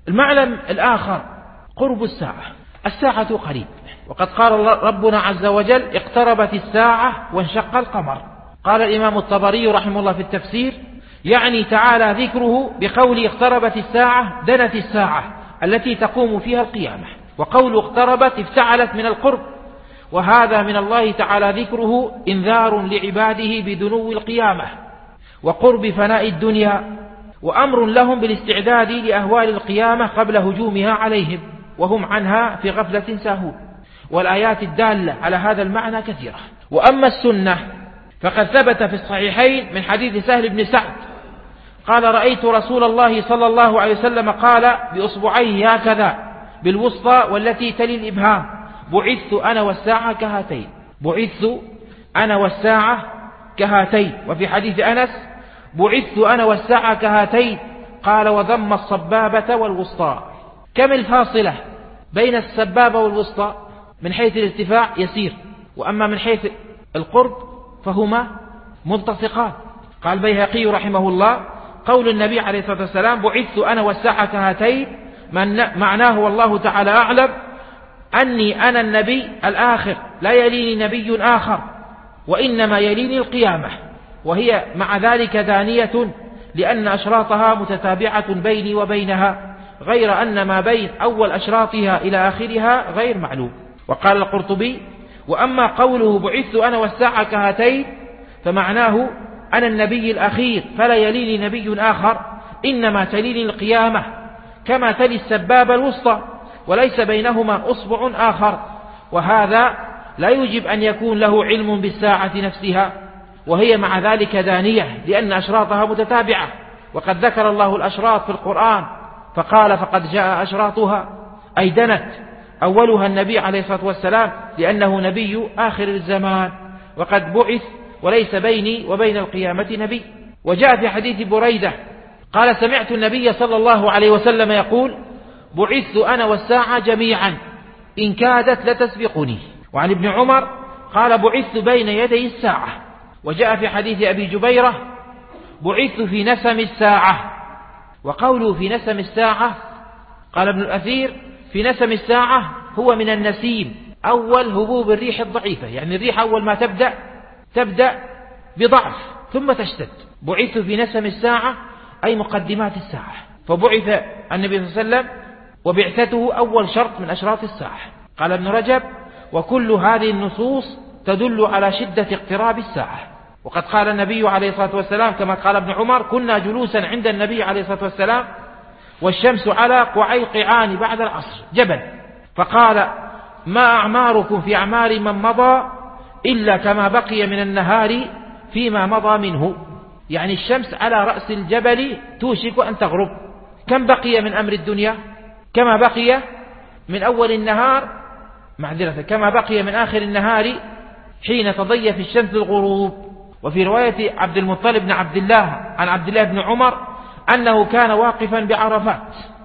المعلم الآخر قرب الساعة. الساعة قريب، وقد قال ربنا عز وجل: اقتربت الساعة وانشق القمر. قال الإمام الطبري رحمه الله في التفسير: يعني تعالى ذكره بقول اقتربت الساعة دنت الساعة التي تقوم فيها القيامة، وقول اقتربت افتعلت من القرب، وهذا من الله تعالى ذكره إنذار لعباده بدنو القيامة وقرب فناء الدنيا، وأمر لهم بالاستعداد لأهوال القيامة قبل هجومها عليهم وهم عنها في غفلة ساهون. والآيات الدالة على هذا المعنى كثيرة. وأما السنة فقد ثبت في الصحيحين من حديث سهل بن سعد قال: رأيت رسول الله صلى الله عليه وسلم قال بأصبعيه هكذا بالوسطى والتي تلي الإبهام: بعثت أنا والساعة كهاتين. بعثت أنا والساعة كهاتين. وفي حديث أنس: بعثت أنا والساعة كهاتين. قال: وضم الصبابة والوسطى. كم الفاصلة بين السبابة والوسطى؟ من حيث الارتفاع يسير، وأما من حيث القرب فهما ملتصقان. قال البيهقي رحمه الله: قول النبي عليه الصلاة والسلام: بعثت أنا والساعة كهاتين، معناه والله تعالى أعلم أني أنا النبي الآخر لا يليني نبي آخر، وإنما يليني القيامة، وهي مع ذلك دانية لأن أشراطها متتابعة بيني وبينها، غير أن ما بين أول أشراطها إلى آخرها غير معلوم. وقال القرطبي: وأما قوله بعثت أنا والساعة كهاتين فمعناه أنا النبي الأخير فلا يليني نبي آخر، إنما تليني القيامة كما تلي السبابة الوسطى، وليس بينهما أصبع آخر. وهذا لا يجب أن يكون له علم بالساعة نفسها، وهي مع ذلك دانية لأن أشراطها متتابعة. وقد ذكر الله الأشراط في القرآن فقال: فقد جاء أشراطها، أي دنت. أولها النبي عليه الصلاة والسلام لأنه نبي آخر الزمان، وقد بعث وليس بيني وبين القيامة نبي. وجاء في حديث بريدة قال: سمعت النبي صلى الله عليه وسلم يقول: بعثت أنا والساعة جميعا إن كادت لتسبقني. وعن ابن عمر قال: بعثت بين يدي الساعة. وجاء في حديث أبي جبيرة: بعثت في نسم الساعة. وقوله في نسم الساعة قال ابن الأثير: في نسم الساعة هو من النسيم، أول هبوب الريح الضعيفة، يعني الريح أول ما تبدأ بضعف ثم تشتد. بعثت في نسم الساعة أي مقدمات الساعة. فبعث النبي صلى الله عليه وسلم وبعثته أول شرط من أشراط الساعة. قال ابن رجب: وكل هذه النصوص تدل على شدة اقتراب الساعة. وقد قال النبي عليه الصلاة والسلام كما قال ابن عمر: كنا جلوسا عند النبي عليه الصلاة والسلام والشمس على قعيقعان بعد العصر جبل، فقال: ما أعماركم في أعمار من مضى إلا كما بقي من النهار فيما مضى منه. يعني الشمس على رأس الجبل توشك أن تغرب. كم بقي من أمر الدنيا؟ كما بقي من أول النهار، كما بقي من آخر النهار حين تضيف الشمس الغروب. وفي رواية عبد المطلب بن عبد الله عن عبد الله بن عمر أنه كان واقفا بعرفات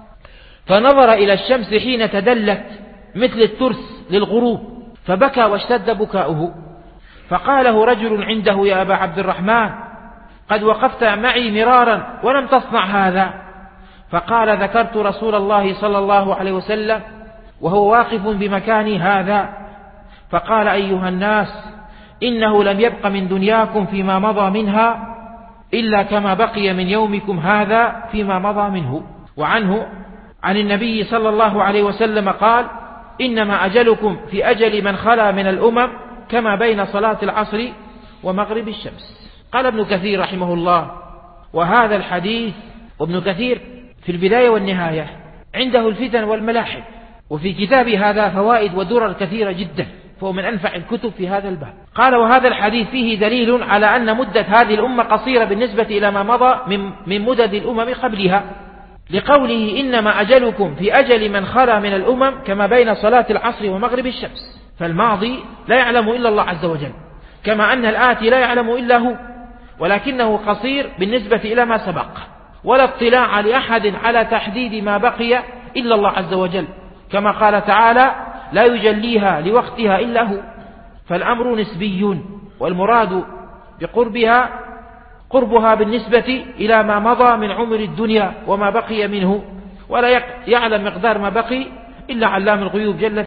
فنظر إلى الشمس حين تدلت مثل الترس للغروب فبكى واشتد بكاؤه، فقاله رجل عنده: يا أبا عبد الرحمن، قد وقفت معي مرارا ولم تصنع هذا. فقال: ذكرت رسول الله صلى الله عليه وسلم وهو واقف بمكاني هذا، فقال: أيها الناس، إنه لم يبق من دنياكم فيما مضى منها إلا كما بقي من يومكم هذا فيما مضى منه. وعنه عن النبي صلى الله عليه وسلم قال: إنما أجلكم في أجل من خلا من الأمم كما بين صلاة العصر ومغرب الشمس. قال ابن كثير رحمه الله: وهذا الحديث، وابن كثير في البداية والنهاية عنده الفتن والملاحم، وفي كتاب هذا فوائد ودرر كثيرة جدا، فهو من أنفع الكتب في هذا الباب. قال: وهذا الحديث فيه دليل على أن مدة هذه الأمة قصيرة بالنسبة إلى ما مضى من مدد الأمم قبلها، لقوله: إنما أجلكم في أجل من خلا من الأمم كما بين صلاة العصر ومغرب الشمس. فالماضي لا يعلم إلا الله عز وجل، كما أن الآتي لا يعلم إلا هو، ولكنه قصير بالنسبة إلى ما سبق، ولا اطلاع لأحد على تحديد ما بقي إلا الله عز وجل، كما قال تعالى: لا يجليها لوقتها إلا هو. فالأمر نسبي، والمراد بقربها بالنسبة إلى ما مضى من عمر الدنيا وما بقي منه، ولا يعلم مقدار ما بقي إلا علام الغيوب جل